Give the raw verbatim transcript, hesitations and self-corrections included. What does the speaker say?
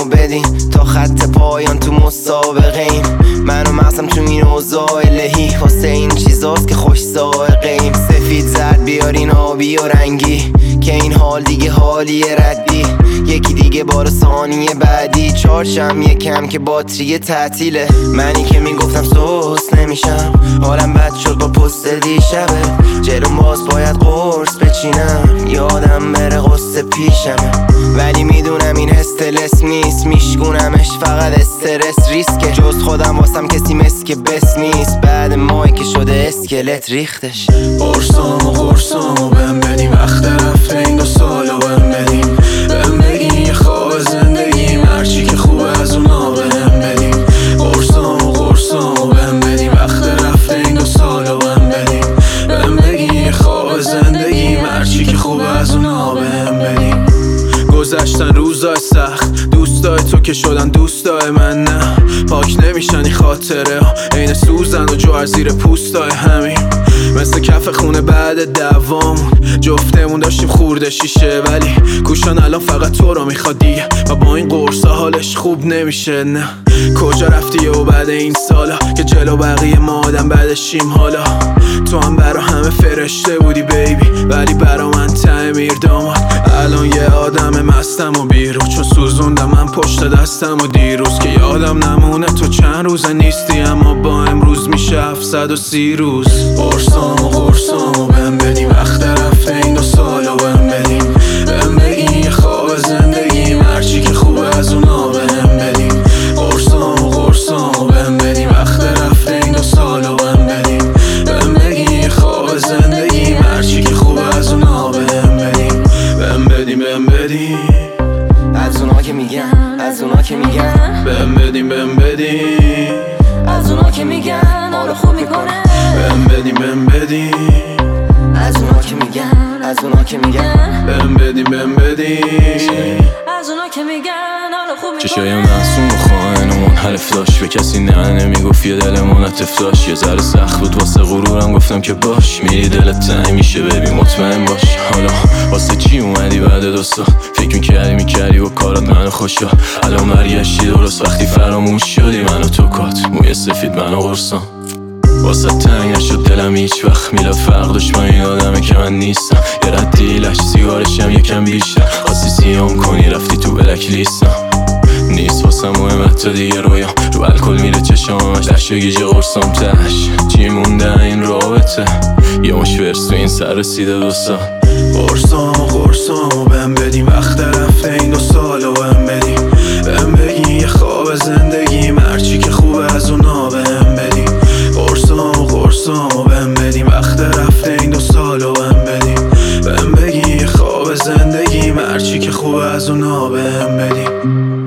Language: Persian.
بدین تا خط پایان تو مسابقه ایم. من و مغزم تو این اوضاع الهی واسه این چیزاست که خوش سائقه ایم. سفید زرد بیارین آبی و رنگی که این حال دیگه حالی ردی. یکی دیگه بار ثانیه بعدی چارچم یکم که باتری تعطیله. منی که میگفتم سوس نمیشم حالم بد شد با پست دیشبه. جلوم باز باید قرص بچینم یادم بره قصه پیشمه. ولی میدونم این استرس نیست میشکونمش فقط استرس ریسکه. جز خودم واسم کسی مسک بس نیست بعد ماهی که شده اسکلت ریختش. قرصام و قرصام و بهم بدیم وقت رفته این دو سالو بهم بدیم. بهم بگیم یه خواب زندگیم هرچی که خوبه از اونا بهم بدیم. قرصام و قرصام و بهم بدیم وقت رفته این دو سالو بهم بدیم. بهم بگیم یه خواب زندگیم هرچی که خوبه از اونا بهم بدیم. گذشتن روزای سخت دوستای تو که شدن دوستای من نه. پاک نمیشن این خاطره ها عین سوزن و جوهر زیر پوستای همین. مثل کف خونه بعد دوامون جفتمون داشتیم خورده شیشه. ولی کوشان الان فقط تو رو میخواد دیگه و با این قرصا حالش خوب نمیشه. نه کجا رفتی و بعد این سالا که جلو بقیه ما آدم بعدشیم. حالا تو هم برا همه فرشته بودی بیبی ولی برا من تعمیر داماد. الان یه آدم مستم و بیرو چون سوزوندم من پشت دستم و دیروز که یادم نمونه تو چند روزه نیستی اما با امروز میشه هفتصد و سی روز. قرصام و قرصام و بهم بدیم وقت رفته این دو سالو بهم بدیم. بهم بگیم یه خواب زندگیم هرچی که خوبه از اونا بهم بدیم. قرصام و قرصام و بهم بدیم وقت رفته این دو سالو بهم بدیم. بهم بگیم یه خواب زندگیم هرچی که خوبه از اونا بهم بدیم. بهم بدیم بهم بدیم از اونا که میگن از اونا که میگن بهم بدیم بهم بدیم از اونا که میگن حالو خوب میکنه. بهم بدیم بهم بدیم از اونا که میگن از اونا که میگن بهم بدیم بهم بدیم از اونا که میگن حالو خوب میکنه. چشای معصوم و خائنمون حرف داشت به کسی نه نمیگفت یه دلمون عطف داشت. یه ذره سخت بود واسه غرورم گفتم که باش میری دلت تنگ میشه ببین مطمئن باش. حالا واسه چی اومدی بعد دو سال فکر میکردی میکردی و کارات منو خوشا. الان برگشتی درست وقتی فراموش شدی من و تو کات موی سفید من و قرصام. واسه تنگ نشد دلم هیچ وقت میلاد فرق داشت با این آدمه که من نیستم. یه ردی لش سیگارشم یکم بیشتر خواستی سیام کنی رفتی تو بلک لیستم. نیست واسه مهم حتی دیگه رویام رو الکل میره چشامش لش و گیج قرصام تش چی مونده این رابطه یه مش ورس تو این سر رسیده دو سال. قرصام و قرصام و بهم بدیم وقت رفته این دو سالو بهم بدیم. بهم بگیم یه خواب زندگیم هرچی که خوبه از اونا بهم بدیم. قرصام و قرصام و بهم بدیم وقت رفته این دو سالو بهم بدیم. بهم بگیم یه خواب زندگیم هرچی که خوبه از اونا بهم بدیم.